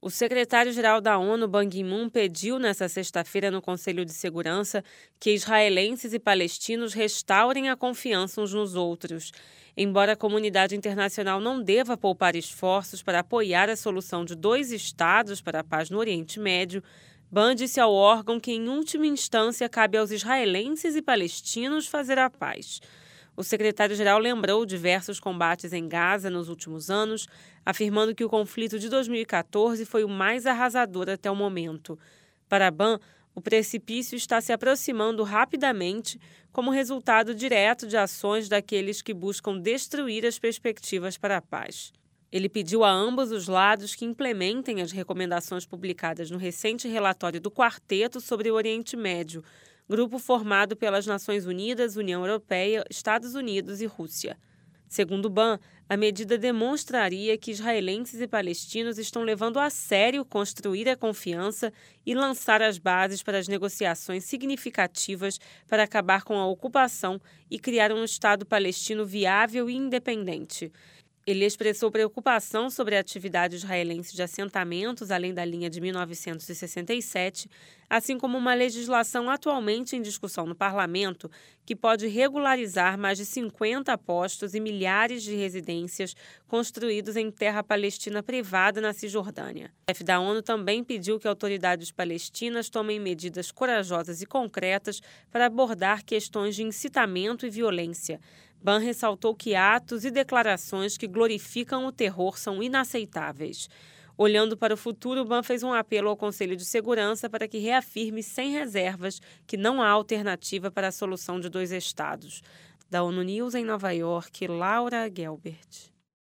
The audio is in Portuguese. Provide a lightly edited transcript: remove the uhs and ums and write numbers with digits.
O secretário-geral da ONU, Ban Ki-moon, pediu nesta sexta-feira no Conselho de Segurança que israelenses e palestinos restaurem a confiança uns nos outros. Embora a comunidade internacional não deva poupar esforços para apoiar a solução de 2 estados para a paz no Oriente Médio, Ban disse ao órgão que, em última instância, cabe aos israelenses e palestinos fazer a paz. O secretário-geral lembrou diversos combates em Gaza nos últimos anos, afirmando que o conflito de 2014 foi o mais arrasador até o momento. Para Ban, o precipício está se aproximando rapidamente como resultado direto de ações daqueles que buscam destruir as perspectivas para a paz. Ele pediu a ambos os lados que implementem as recomendações publicadas no recente relatório do Quarteto sobre o Oriente Médio, grupo formado pelas Nações Unidas, União Europeia, Estados Unidos e Rússia. Segundo Ban, a medida demonstraria que israelenses e palestinos estão levando a sério construir a confiança e lançar as bases para as negociações significativas para acabar com a ocupação e criar um Estado palestino viável e independente. Ele expressou preocupação sobre a atividade israelense de assentamentos além da linha de 1967, assim como uma legislação atualmente em discussão no parlamento que pode regularizar mais de 50 postos e milhares de residências construídos em terra palestina privada na Cisjordânia. O chefe da ONU também pediu que autoridades palestinas tomem medidas corajosas e concretas para abordar questões de incitamento e violência. Ban ressaltou que atos e declarações que glorificam o terror são inaceitáveis. Olhando para o futuro, Ban fez um apelo ao Conselho de Segurança para que reafirme sem reservas que não há alternativa para a solução de 2 estados. Da ONU News em Nova York, Laura Gelbert.